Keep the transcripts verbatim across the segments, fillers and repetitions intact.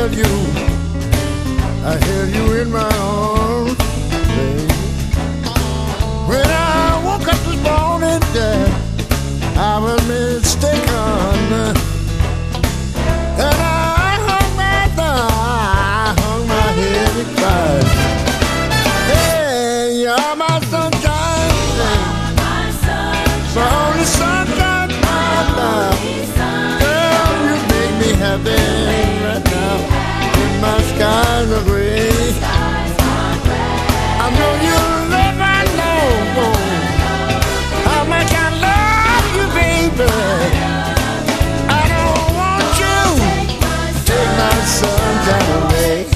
held you, I held you in my arms, baby. When I woke up this morning, Dad, I was mistaken, and I hung my thigh, I hung my head and cried. Hey, you're my sunshine, my sunshine, my only sunshine, my love. Girl, you make me happy right now. When my skies are gray, I know you'll never know how much I love you, baby. I don't want you to take my sunshine away.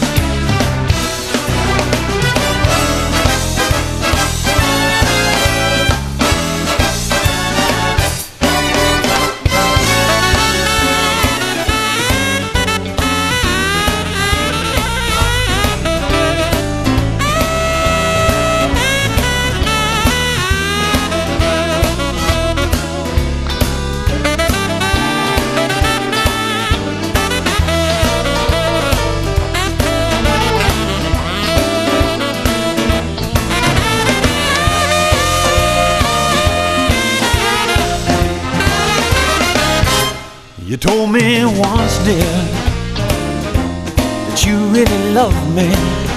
You told me once, dear, that you really loved me,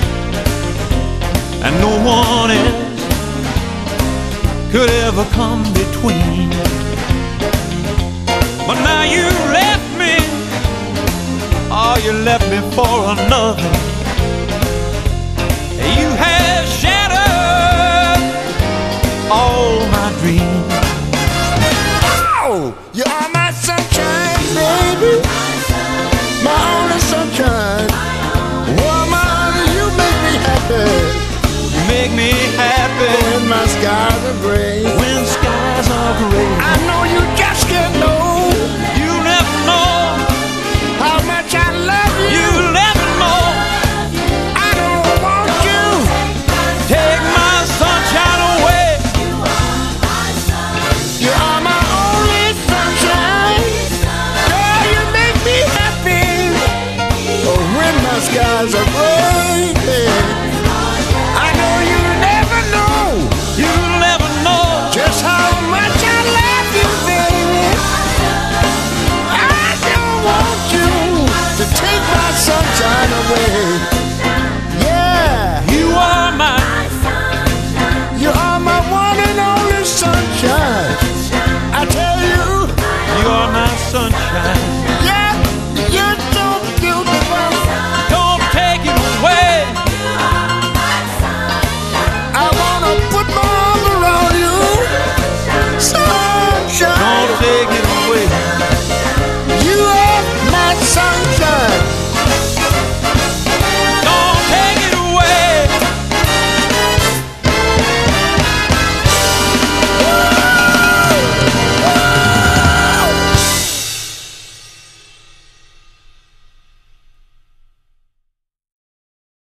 and no one else could ever come between. But now you left me, oh, you left me for another.